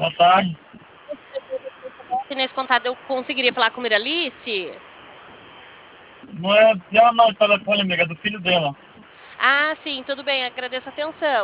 Boa tarde. Se nesse contato eu conseguiria falar com Miralice? Não é dela não, o telefone, amiga, é do filho dela. Ah, sim, tudo bem, agradeço a atenção.